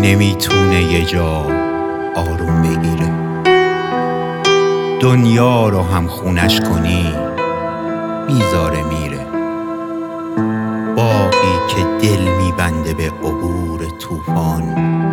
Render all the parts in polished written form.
نمیتونه یه جا آروم بگیره. دنیا رو هم خونش کنی میذاره میره. باقی که دل میبنده به عبور طوفان،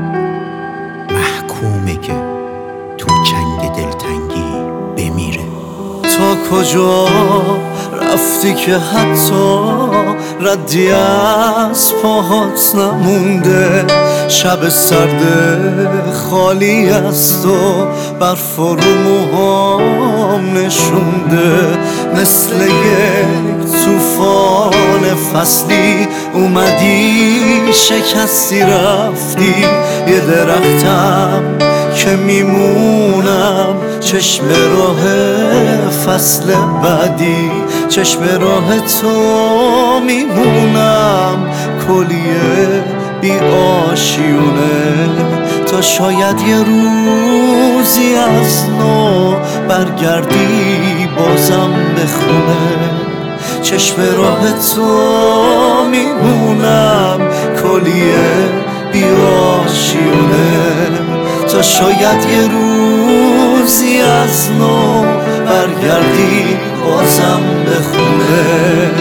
محکومه که تو چنگ دلتنگی بمیره. تا کجا رفتی که حتی ردی از پاهات نمونده؟ شب سرد خالی از تو برف رو موهام نشونده. مثل یک طوفان فصلی اومدی شکستی رفتی. یه درختم که میمونم چشم راه فصل بعدی، چشم راه تو میمونم کلیه بی آشیونه. تا شاید یه روزی از نو برگردی بازم به خونه. چشم راه تو میمونم کلیه بی آشیونه. تا شاید یه روزی از نو برگردی بازم به خونه.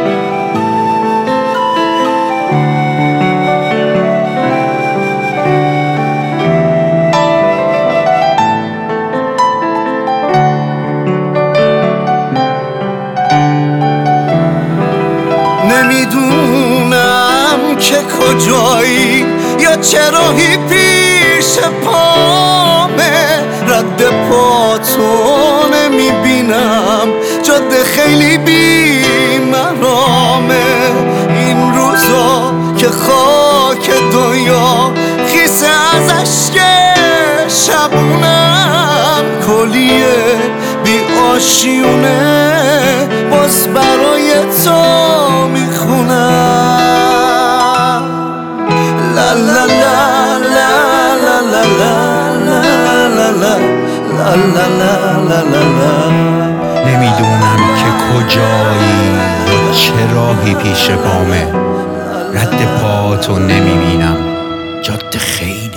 نمیدونم که کجایی یا چه راهی پیش پامه. رد پاتو نمیبینم، جاده خیلی بی مرامه. این روزا که خاک دنیا خیسه از اشک شبونم کلیه بی آشیونه. باز برای تو میخونم لا لا لا لا لا لا لا لا. نمیدونم که کجایی یا چه راهی پیش پامه. رد پاتو نمیبینم، جاده خیلی